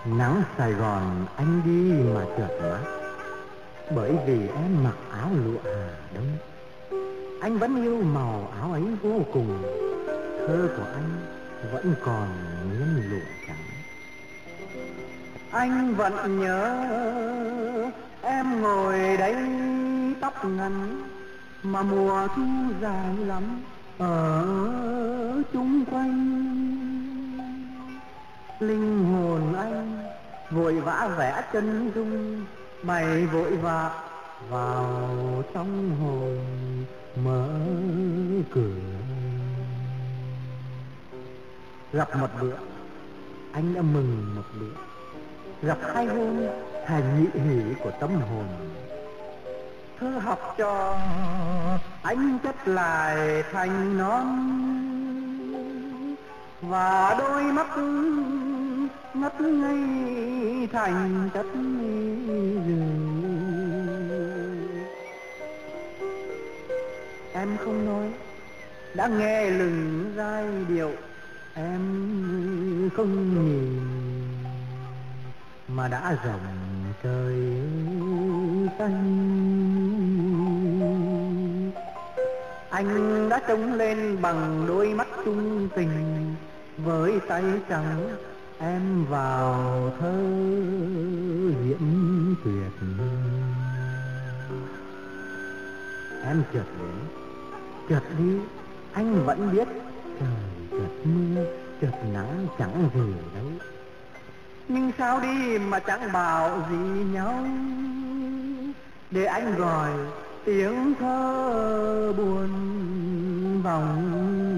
Nắng Sài Gòn anh đi mà chợt mắt, bởi vì em mặc áo lụa Hà Đông. Anh vẫn yêu màu áo ấy vô cùng, thơ của anh vẫn còn nguyên lụa trắng. Anh vẫn nhớ em ngồi đây tóc ngắn, mà mùa thu dài lắm ở chung quanh. Linh hồn anh vội vã vẽ chân dung, bày vội vã vào trong hồn mở cửa. Gặp một bữa anh đã mừng một bữa, gặp hai hôm thành nhị hỷ của tâm hồn. Thơ học trò anh chất lại thành non, và đôi mắt ngất ngây thành chất rừng. Em không nói đã nghe lừng giai điệu, em không nhìn mà đã rộng trời xanh. Anh đã trông lên bằng đôi mắt trung tình, với tay trắng em vào thơ diễm tuyệt. Em chợt đến chợt đi, anh vẫn biết trời chợt mưa chợt nắng chẳng gì đâu. Nhưng sao đi mà chẳng bảo gì nhau, để anh gọi tiếng thơ buồn vòng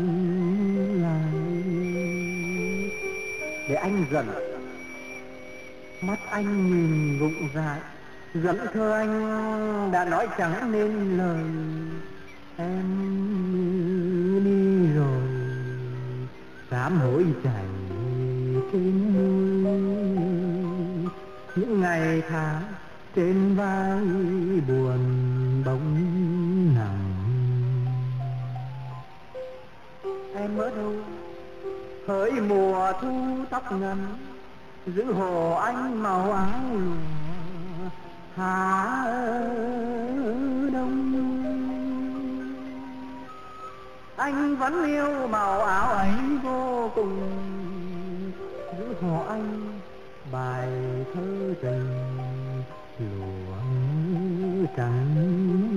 lại. Để anh giận mắt anh nhìn rụng rãi, dẫn thơ anh đã nói chẳng nên lời. Em đi rồi sám hối chảy trên môi, những ngày tháng trên vai buồn bỗng nặng. Em ở đâu hỡi mùa thu tóc ngắn, giữ hồ anh màu áo lụa Hà Đông. Anh vẫn yêu màu áo ấy vô cùng, giữ hồ anh bài thơ tình lụa trắng.